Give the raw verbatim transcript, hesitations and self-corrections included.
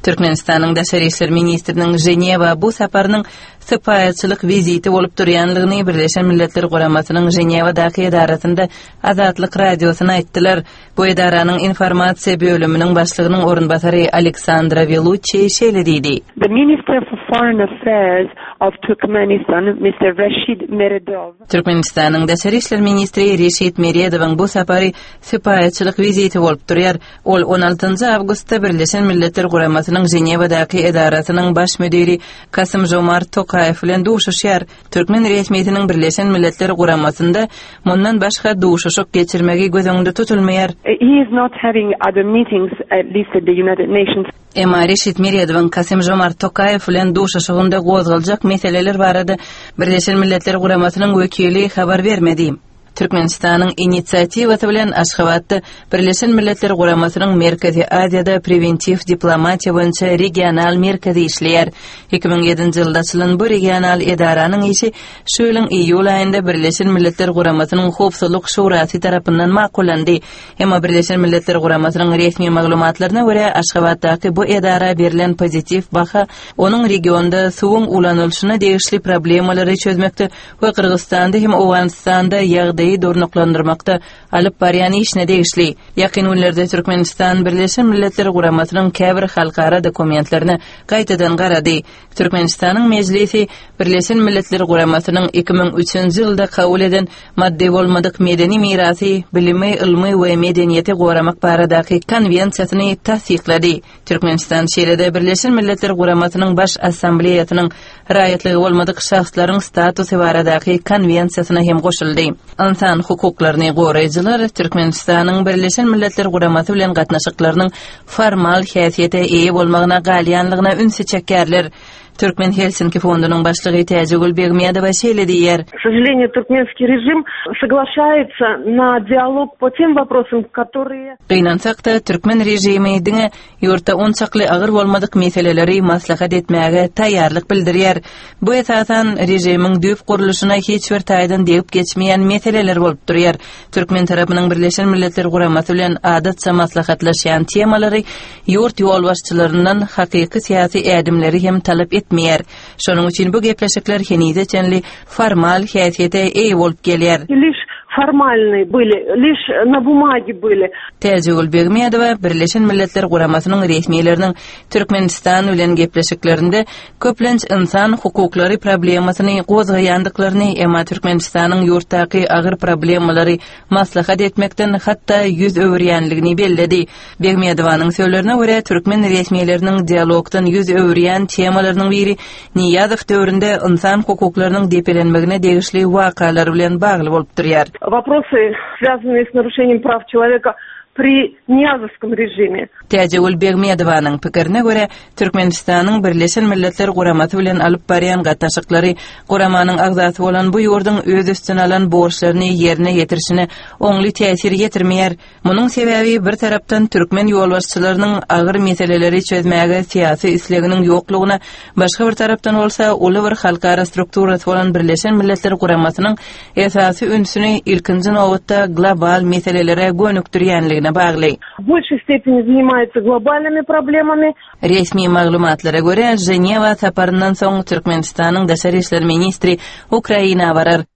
Türkmenistan'ın Daşary işler ministriniň Jeneva bu saparynyň sypaýatçylyk viziti bolup durýanlygyny Birleşen Milletler Guramasynyň Jenewadaky edarasynda Azatlyk radiosyna aýtdylar. Bu edaranyň informasiýa bölüminiň başlygynyň orunbasary Aleksandra Velucci şeýle diýdi. The Minister for Foreign Affairs of Turkmenistan, mister Rashid Meredov. Türkmenistanyň Daşary işler ministri Rashid Meredowyň bu sapary sypaýatçylyk viziti bolup durýar. Ol on altynjy awgustda Birleşen Milletler Guramasynyň Jenewadaky edarasynyň baş müdiri Kasym Jomart Tokayew bilen duşuşýar. Türkmen resmiýetiniň Birleşen Milletler Guramasynda mundan başga duşuşyk geçirmegi gözüňde tutulmaýar. He is not having other meetings, at least at the United Nations. Emma Rashid Meredowyň Kasym Jomart Tokayew bilen duşuşygynda gozgaljak meseleler barada Birleşen Milletler Guramasynyň wekili habar bermedi. Türkmenistanyň inisiatiwasy bilen Aşgabatda Birleşen Milletler Guramasynyň Merkezi Aziýada preventiv diplomatiýa boýunça regional merkezi işleýär. iki bin ýedinji ýylda açylan bu regional edaranyň işi şu ýylyň iýul aýynda Birleşen Milletler Guramasynyň Howpsuzlyk Şurasy tarapyndan makullandy. Emma Birleşen Milletler Guramasynyň resmi maglumatlaryna görä Aşgabatdaky bu edara berilen pozitiv baha onuň regionda suwuň ulanylşyna degişli problemalary çözmekde we Kyrgyzstanda hem Owganistanda ýagdaý dornuklandyrmakda alyp barýan işine degişli. Ýakyn günlerde Türkmenistan Birleşen Milletler Guramasynyň käbir halkara dokumentlerini gaýtadan garady. Türkmenistanyň mejlisi Birleşen Milletler Guramasynyň iki bin üçünji ýylda kabul eden madde bolmadyk medeni mirasy, bilimi, ilmi we medeniýeti goramak baradaky konwensiýasyny tasdiklady. Türkmenistan şeýlede Birleşen Milletler Guramasynyň baş assambleýasynyň raýatlygy bolmadyk şahslaryň statusy baradaky konwensiýasyna hem goşuldy. İnsan hukuklaryny goraýjylar Türkmenistanyň Birleşen Milletler Guramasy bilen gatnaşyklarynyň formal häsiýete eýe bolmagyna galýanlygyna ünsü çekýärler. Türkmen Helsinki fondunyň başlygy Täjegül Begmedowa şeýle diýär. К сожалению, туркменский режим соглашается на диалог по тем вопросам, которые... Gynansak-da Türkmen rejimi diňe ýurtda on çakly agyr bolmadyk meseleleri maslahat etmäge taýýarlyk bildirýär. Bu esasan rejimiň düýp guruluşyna hiç bir taýdan degip geçmeýän meseleler bolup durýar. Türkmen tarapynyň Birleşen Milletler Guramasy bilen adatça maslahatlaşýan temalary ýurt ýolbaşçylaryndan hakyky syýasy ädimleri hem talap etmeýär. Şonuň üçin bu gepleşikler henideçenli formal häsiýete eýe bolup gelýär. Формальные были, лишь на бумаге были. Täjegül Begmedowa Birleşen Milletler Guramasynyň resmiýetleriniň Türkmenistan bilen gepleşiklerinde köplenç insan hukuklary problemasyny gozgaýandyklaryny, emma Türkmenistanyň ýurtdaky agyr problemalary maslahat etmekden hatda ýüz öwürýänligini belledi. Begmedowanyň söýlerine görä Türkmen resmiýetleriniň dialogdan ýüz öwürýän temalarynyň biri Niýazow döwründe insan hukuklarynyň depelenmegine degişli wakalar bilen bagly bolup durýar. Вопросы, связанные с нарушением прав человека при Niýazowskom rejimi. Täjegül Begmedowanyň pikirine görä Türkmenistanyň Birleşen Milletler Guramasy bilen alyp barýan gatnaşyklary Guramanyň agzasy bolan bu ýurduň öz üstüne alan borçlaryny ýerine ýetirişine oňly täsir getirmeýär. Munyň sebäbi bir tarapdan türkmen ýolbaşçylarynyň agyr meseleleri çözmäge syýasy isleginiň ýoklugyna, başga bir tarapdan bolsa uly bir halkara strukturasy bolan Birleşen Milletler Guramasynyň esasy ünsüni ilkinji nowatda global meselelere gönükdirýänligine bagly. В большей степени занимается глобальными проблемами. Resmi maglumatlara görä Jeneva saparyndan soň Türkmenistanyň Daşary işler ministri Ukraina barar.